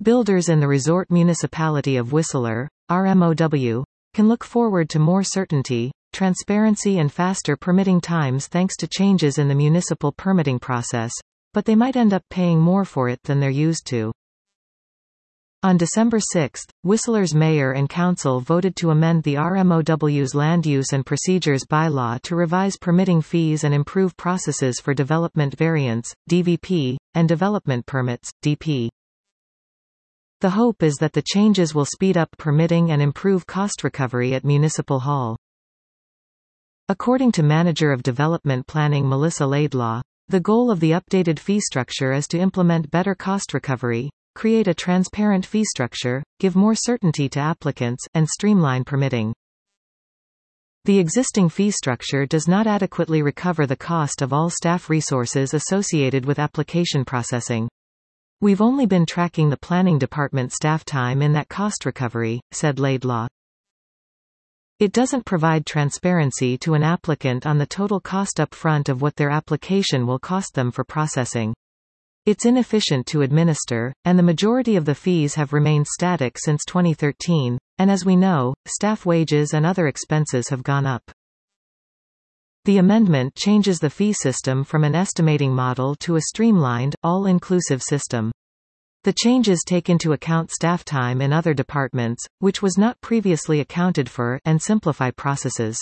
Builders in the resort municipality of Whistler, RMOW, can look forward to more certainty, transparency and faster permitting times thanks to changes in the municipal permitting process, but they might end up paying more for it than they're used to. On December 6, Whistler's mayor and council voted to amend the RMOW's Land Use and Procedures Bylaw to revise permitting fees and improve processes for development variance, DVP, and development permits, DP. The hope is that the changes will speed up permitting and improve cost recovery at Municipal Hall. According to Manager of Development Planning Melissa Laidlaw, the goal of the updated fee structure is to implement better cost recovery, create a transparent fee structure, give more certainty to applicants, and streamline permitting. The existing fee structure does not adequately recover the cost of all staff resources associated with application processing. We've only been tracking the planning department staff time in that cost recovery, said Laidlaw. It doesn't provide transparency to an applicant on the total cost up front of what their application will cost them for processing. It's inefficient to administer, and the majority of the fees have remained static since 2013, and as we know, staff wages and other expenses have gone up. The amendment changes the fee system from an estimating model to a streamlined, all-inclusive system. The changes take into account staff time in other departments, which was not previously accounted for, and simplify processes.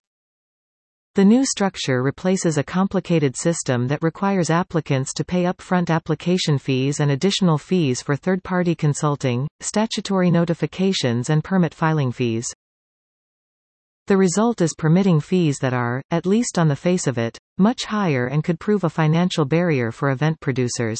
The new structure replaces a complicated system that requires applicants to pay upfront application fees and additional fees for third-party consulting, statutory notifications and permit filing fees. The result is permitting fees that are, at least on the face of it, much higher and could prove a financial barrier for event producers.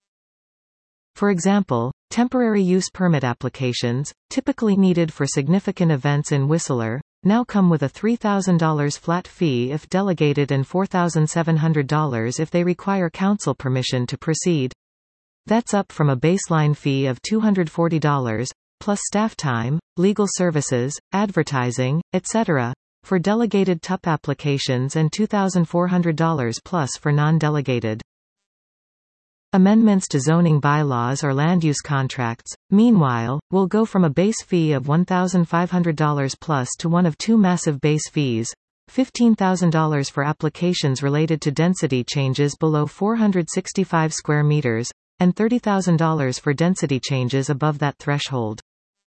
For example, temporary use permit applications, typically needed for significant events in Whistler, now come with a $3,000 flat fee if delegated and $4,700 if they require council permission to proceed. That's up from a baseline fee of $240, plus staff time, legal services, advertising, etc., for delegated TUP applications and $2,400 plus for non-delegated. Amendments to zoning bylaws or land use contracts, meanwhile, will go from a base fee of $1,500 plus to one of two massive base fees, $15,000 for applications related to density changes below 465 square meters, and $30,000 for density changes above that threshold.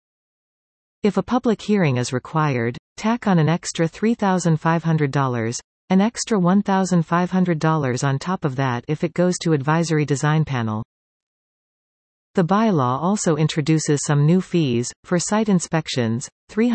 If a public hearing is required, tack on an extra $3,500, an extra $1,500 on top of that if it goes to advisory design panel. The bylaw also introduces some new fees, for site inspections,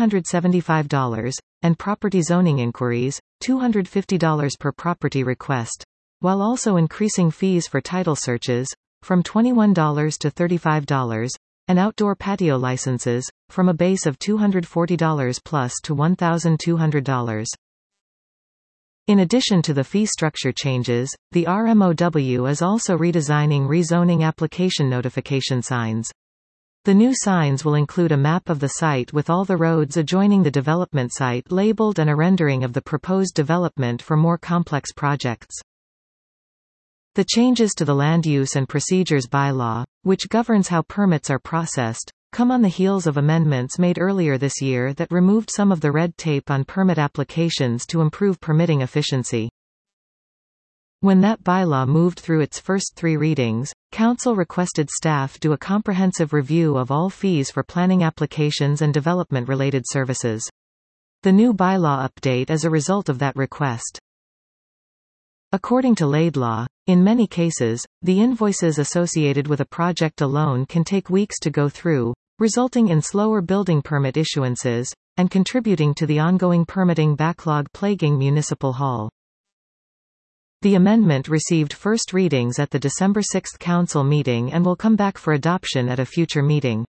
$375, and property zoning inquiries, $250 per property request, while also increasing fees for title searches, from $21 to $35, and outdoor patio licenses, from a base of $240 plus to $1,200. In addition to the fee structure changes, the RMOW is also redesigning rezoning application notification signs. The new signs will include a map of the site with all the roads adjoining the development site labeled and a rendering of the proposed development for more complex projects. The changes to the Land Use and Procedures Bylaw, which governs how permits are processed, come on the heels of amendments made earlier this year that removed some of the red tape on permit applications to improve permitting efficiency. When that bylaw moved through its first 3 readings, Council requested staff do a comprehensive review of all fees for planning applications and development-related services. The new bylaw update is a result of that request. According to Laidlaw, in many cases, the invoices associated with a project alone can take weeks to go through, resulting in slower building permit issuances, and contributing to the ongoing permitting backlog plaguing Municipal Hall. The amendment received first readings at the December 6 Council meeting and will come back for adoption at a future meeting.